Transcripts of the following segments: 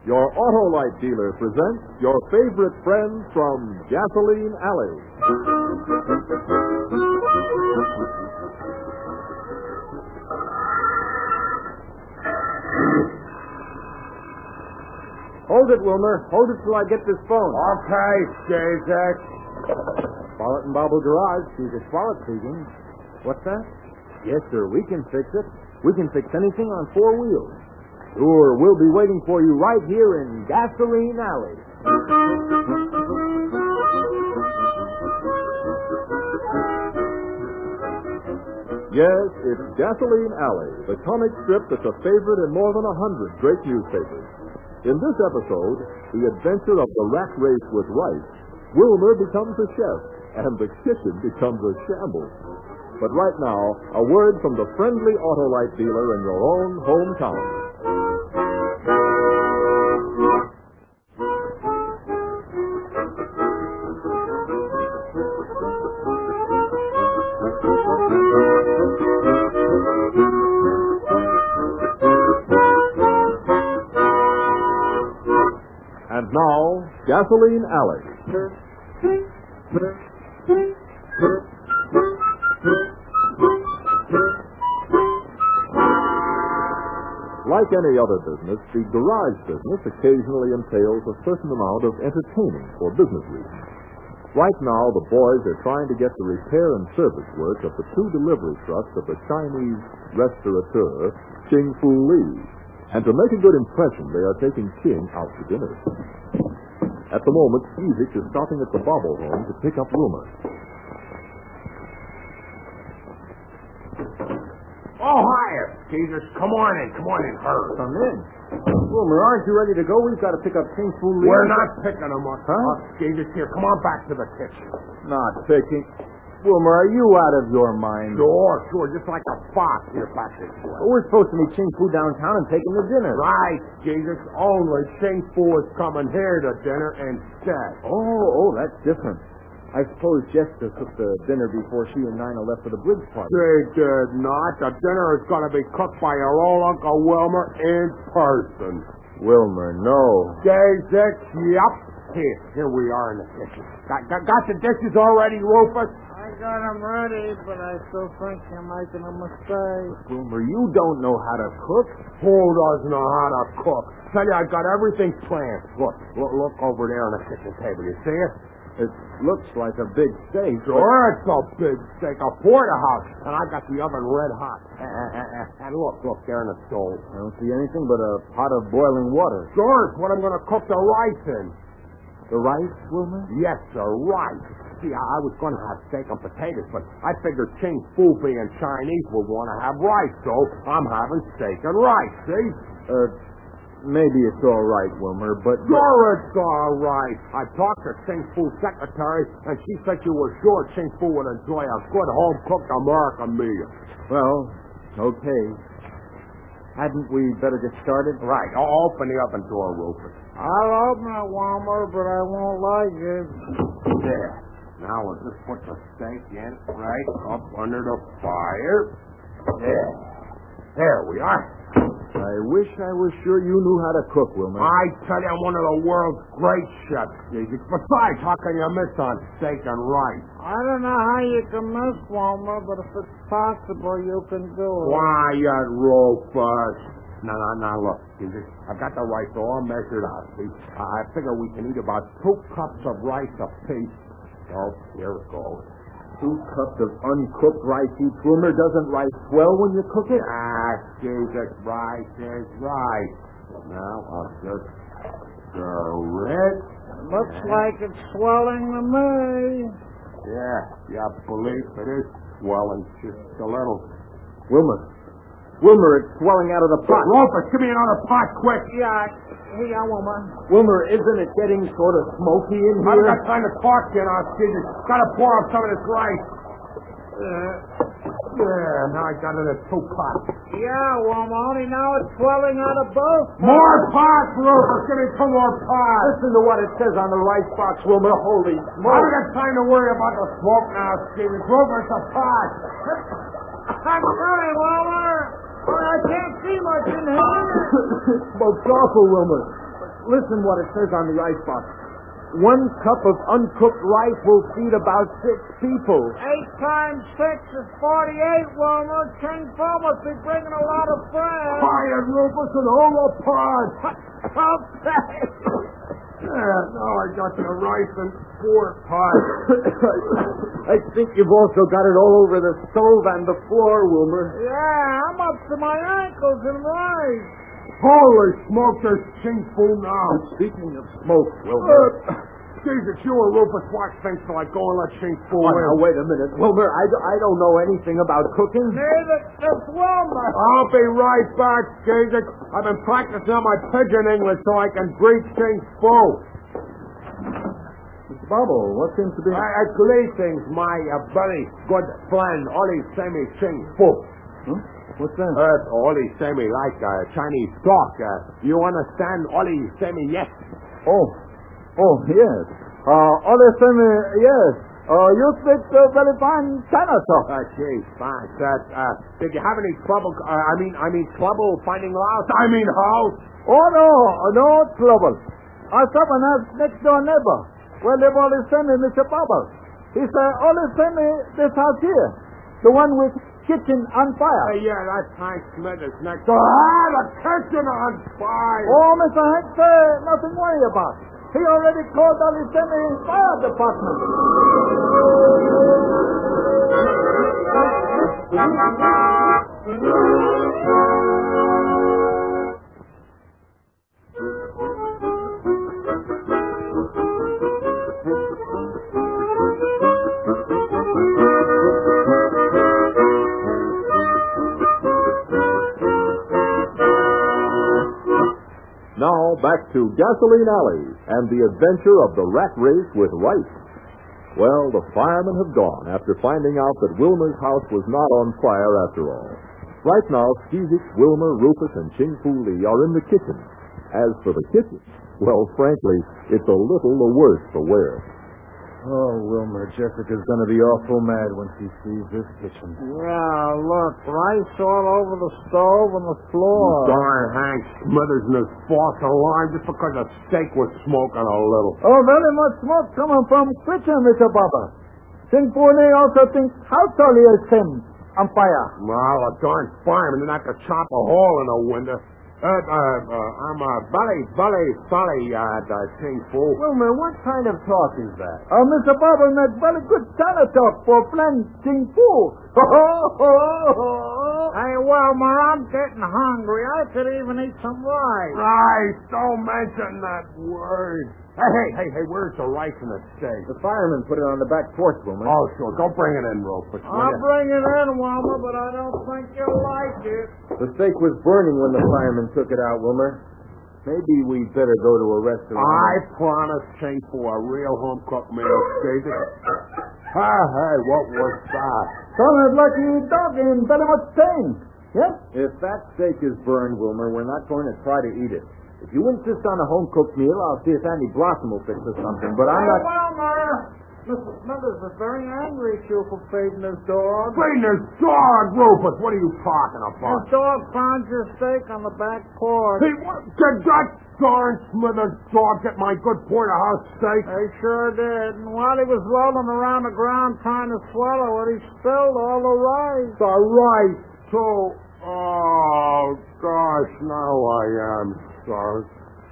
your Autolite dealer presents your favorite friends from Gasoline Alley. Hold it, Wilmer. Hold it till I get this phone. Okay, Jazek. Sparlet and Bobble Garage. Caesar Sparlet speaking. What's that? Yes, sir. We can fix it. We can fix anything on four wheels. Sure, we'll be waiting for you right here in Gasoline Alley. Yes, it's Gasoline Alley, the comic strip that's a favorite in more than 100 great newspapers. In this episode, the adventure of the rat race with rice, Wilmer becomes a chef, and the kitchen becomes a shambles. But right now, a word from the friendly Autolite dealer in your own hometown. And now, Gasoline Alley. Like any other business, the garage business occasionally entails a certain amount of entertaining for business reasons. Right now, the boys are trying to get the repair and service work of the two delivery trucks of the Chinese restaurateur, Ching Fu Lee. And to make a good impression, they are taking Ching out to dinner. At the moment, Ezek is stopping at the Bobble home to pick up Wilmer. Oh, hiya, Jesus. Come on in, hurry. Come in. Wilmer, aren't you ready to go? We've got to pick up Ching Fu Lee. We're not picking them up. Huh? Jesus, here, come on back to the kitchen. Not picking. Wilmer, are you out of your mind? Sure, just like a fox here back this way. We're supposed to meet Ching Fu downtown and take him to dinner. Right, Jesus, only Ching Fu is coming here to dinner instead. Oh, that's different. I suppose Jessica cooked the dinner before she and Nina left for the bridge party. They did not. The dinner is going to be cooked by your old Uncle Wilmer in person. Wilmer, no. Jazek, yep. Here we are in the kitchen. Got the dishes already, Rufus? I got them ready, but I still think you're making a mistake. Wilmer, you don't know how to cook. Who doesn't know how to cook? Tell you, I got everything planned. Look over there on the kitchen table. You see it? It looks like a big steak. Sure, it's a big steak, a porterhouse, and I got the oven red hot. And look there in the stove. I don't see anything but a pot of boiling water. Sure, it's what I'm going to cook the rice in. The rice, Wilmer? Yes, sir, rice. See, I was going to have steak and potatoes, but I figured Ching Fu being Chinese would want to have rice, so I'm having steak and rice, see? Maybe it's all right, Wilmer, but... Sure, it's all right. I talked to Ching Fu's secretary, and she said she was sure Ching Fu would enjoy a good home-cooked American meal. Well, okay. Hadn't we better get started? Right. I'll open the oven door, Rufus. I'll open it, Wilmer, but I won't like it. There. Now we'll just put the steak in right up under the fire. There we are. I wish I was sure you knew how to cook, Wilmer. I tell you, I'm one of the world's great chefs, Jesus. Besides, how can you miss on steak and rice? I don't know how you can miss, Wilmer, but if it's possible, you can do it. Quiet, Rufus. Now, look, Jesus. I've got the rice all measured out, see? I figure we can eat about 2 cups of rice apiece. Oh, here it goes. 2 cups of uncooked rice each, Wilmer. Doesn't rice swell when you cook it? Jesus, rice is rice. Now, I'll just stir it. Looks like it's swelling to me. Yeah, believe it is swelling just a little. Wilmer, it's swelling out of the pot. Rufus, give me another pot, quick. Yeah, here you are, Wilmer. Wilmer, isn't it getting sort of smoky in here? I've got time to talk to you now, Jesus. Gotta pour up some of this rice. Now I got it in 2 pots. Yeah, Wilmer, only now it's swelling out of both. More pots, Rufus. Give me 2 more pots. Listen to what it says on the rice box, Wilmer. Holy smoke. I don't got time to worry about the smoke now, Jesus. Rufus, a pot. I'm sorry, Wilmer. I can't see much in here. Smoke's awful, Wilmer. Listen what it says on the icebox. 1 cup of uncooked rice will feed about 6 people. 8 times 6 is 48, Wilmer. King Fu must be bringing a lot of friends. Quiet, Rufus, and hold up hard. Okay. Now I got the rice and 4 pies. I think you've also got it all over the stove and the floor, Wilmer. Yeah, I'm up to my ankles in rice. Holy smoke, there's Ching Fu now. Speaking of smoke, Wilmer. Jesus, you and Rufus watch things till I go and let Ching Fu Oh, in. now, wait a minute. Wilmer, I don't know anything about cooking. Neither does Wilmer. I'll be right back, Skazik. I've been practicing on my pigeon English so I can greet Ching Fu. Mr. Bobble, what seems to be... Greetings, my very good friend, Oli Semi Ching Fu. Huh? What's that? Oli Semi, like Chinese talk. You understand Oli Semi, yes? Oh, yes. Olesemi, yes. You speak very fine China talk. Gee, thanks. Did you have any trouble, trouble finding a house? House? Oh, no trouble. I stop and ask next door neighbor. Well, live Olesemi, Mr. Bobble. He said, Olesemi, this house here. The one with kitchen on fire. Yeah, that's Hank Smithers next door. The kitchen on fire! Oh, Mr. Hanks, nothing to worry about. He already called Olesemi fire department. Now, back to Gasoline Alley and the adventure of the rat race with rice. Well, the firemen have gone after finding out that Wilmer's house was not on fire after all. Right now, Skazik, Wilmer, Rufus, and Ching Fu Lee are in the kitchen. As for the kitchen, well, frankly, it's a little the worse for wear. Oh, Wilmer, Jessica's going to be awful mad when she sees this kitchen. Yeah, look, rice all over the stove and the floor. Darn Hank Smithers and his false alarm just because the steak was smoking a little. Oh, very much smoke coming from kitchen, Mr. Bobble. Ching Fu Lee also thinks house only is on fire. Well, a darn fireman didn't have to chop a hole in the window. I'm Sully, Ching Fu. Wilmer, what kind of talk is that? Mr. Bobble makes very good China talk for friend Ching Fu. Hey, Wilmer, I'm getting hungry. I could even eat some rice. Rice, don't mention that word. Hey, where's the rice and the steak? The fireman put it on the back porch, Wilmer. Oh, sure. Go bring it in, Rufus. I'll bring it in, Wilmer, but I don't think you'll like it. The steak was burning when the fireman took it out, Wilmer. Maybe we'd better go to a restaurant. I promise Ching Fu a real home-cooked meal, Skazik. Hey, what was that? Sounded like a dog in very much pain. Yes? If that steak is burned, Wilmer, we're not going to try to eat it. If you insist on a home-cooked meal, I'll see if Andy Blossom will fix us something, but I'm not... Wilmer! Mr. Smithers is very angry at you for feeding his dog. Feeding his dog, Rufus. What are you talking His about? dog found your steak on the back porch. Did that darn Smithers dog get my good porterhouse steak? He sure did. And while he was rolling around the ground trying to swallow it, he spilled all the rice. The rice, too. Oh, gosh, now I am sorry.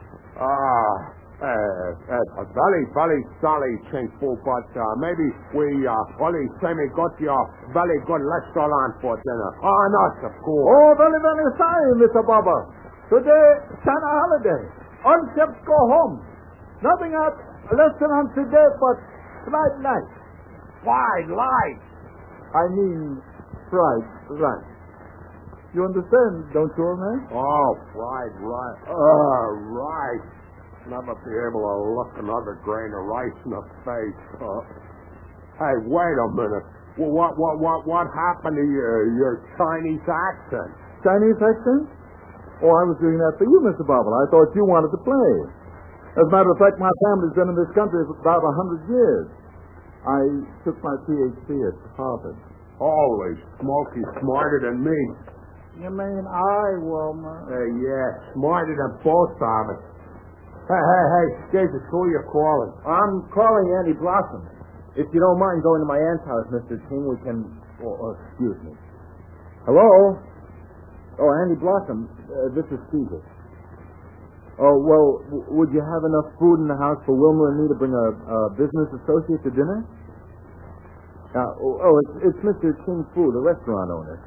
Very sorry, Ching Fu, but maybe we only semi got your very good restaurant for dinner. Not of course. Oh, very, very sorry, Mr. Bobble. Today, China holiday. All chefs go home. Nothing at restaurant today but fried rice. Fried rice. I mean, fried rice. You understand, don't you, man? Oh, fried rice. Rice. Never be able to look another grain of rice in the face. Hey, wait a minute. What happened to your Chinese accent? Chinese accent? Oh, I was doing that for you, Mr. Bobble. I thought you wanted to play. As a matter of fact, my family's been in this country for about 100 years. I took my PhD at Harvard. Holy smoke, he's smarter than me. You mean I, Wilmer? Yeah, smarter than both of us. Hey, Jesus, who are you calling? I'm calling Andy Blossom. If you don't mind going to my aunt's house, Mr. King, we can... excuse me. Hello? Oh, Andy Blossom. This is Caesar. Oh, well, would you have enough food in the house for Wilmer and me to bring a business associate to dinner? It's Mr. King Fu, the restaurant owner.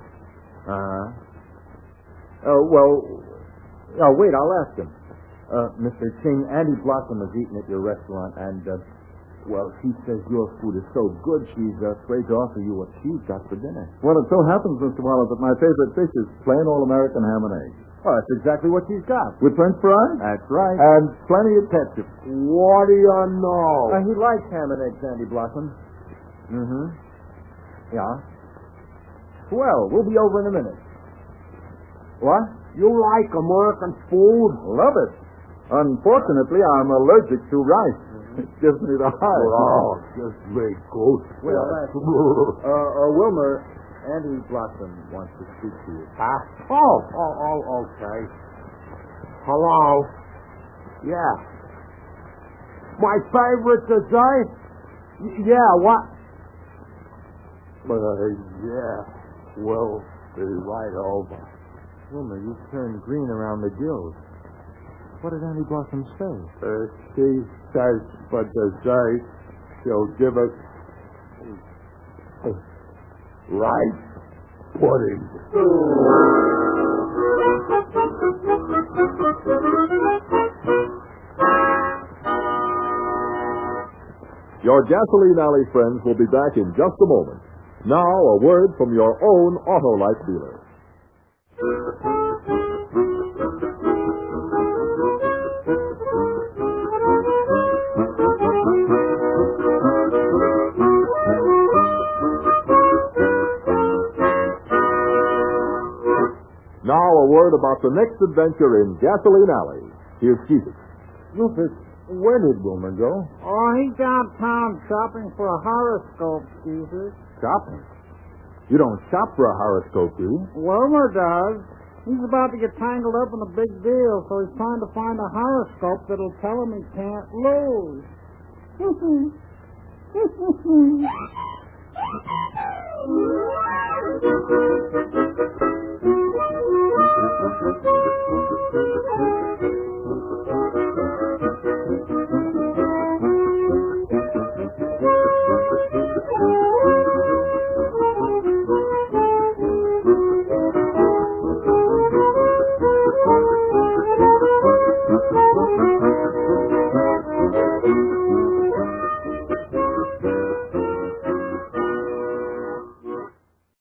Wait, I'll ask him. Mr. King, Andy Blossom is eating at your restaurant, and, she says your food is so good, she's afraid to offer you what she's got for dinner. Well, it so happens, Mr. Wallace, that my favorite dish is plain old American ham and eggs. Oh, that's exactly what she's got. With French fries? That's right. And plenty of ketchup. What do you know? He likes ham and eggs, Andy Blossom. Mm-hmm. Yeah. Well, we'll be over in a minute. What? You like American food? Love it. Unfortunately, I'm allergic to rice. It gives me the hives. Oh, just make good. Well, that's... Wilmer, Andy Blossom wants to speak to you. Huh? Oh, okay. Hello? Yeah. My favorite dessert? Yeah, what? Yeah. We'll be right over. Wilmer, you turned green around the gills. What did Andy Blossom say? She says for dessert, she'll give us rice pudding. Your Gasoline Alley friends will be back in just a moment. Now, a word from your own Autolite dealer. Now, a word about the next adventure in Gasoline Alley. Here's Jesus. Rufus, where did Wilmer go? Oh, he's downtown shopping for a horoscope, Jesus. Shopping? You don't shop for a horoscope, do you? Wilmer does. He's about to get tangled up in a big deal, so he's trying to find a horoscope that'll tell him he can't lose.